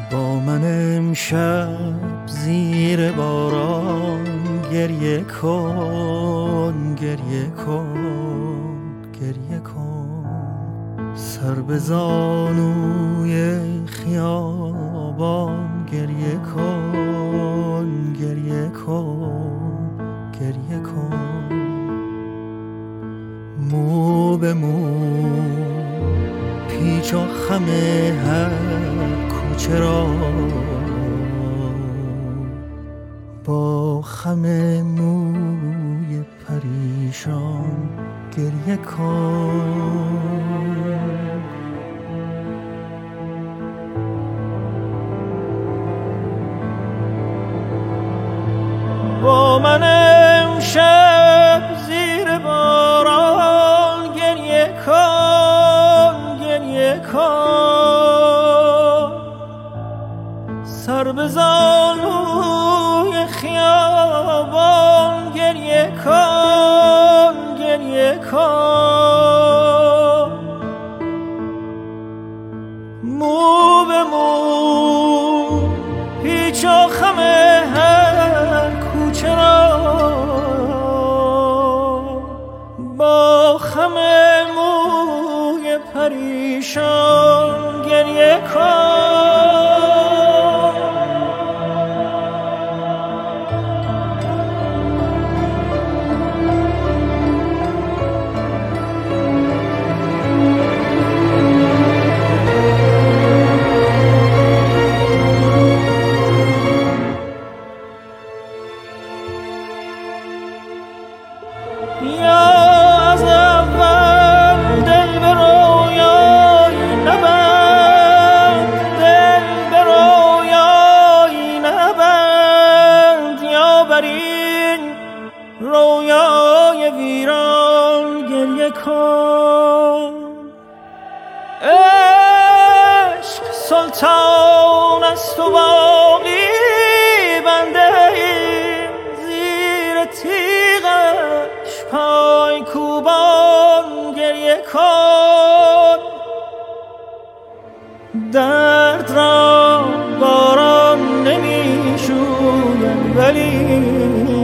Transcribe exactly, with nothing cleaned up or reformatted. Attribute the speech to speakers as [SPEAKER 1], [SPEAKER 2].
[SPEAKER 1] با من امشب زیر باران گریه کن، گریه کن، گریه کن. سر به زانوی خیابان گریه کن، گریه کن، گریه کن. مو به مو پیچ و خم هر کوچه را با خم موی پریشان گریه کن. با من امشب زیر باران گریه کن، گریه کن. سر به زانوی خیابان گریه کن، گریه کن. مو به مو پیچ و خم هر کوچه را با خم موی پریشان گریه کن. یا از اول دل به رویایی نبند، دل به رویایی نبند. یا بر این رویای ویران گریه کن. عشق سلطان است و باقی بنده زیر تیغش پای کوبان گریه کن. درد را باران نمی شوید ولی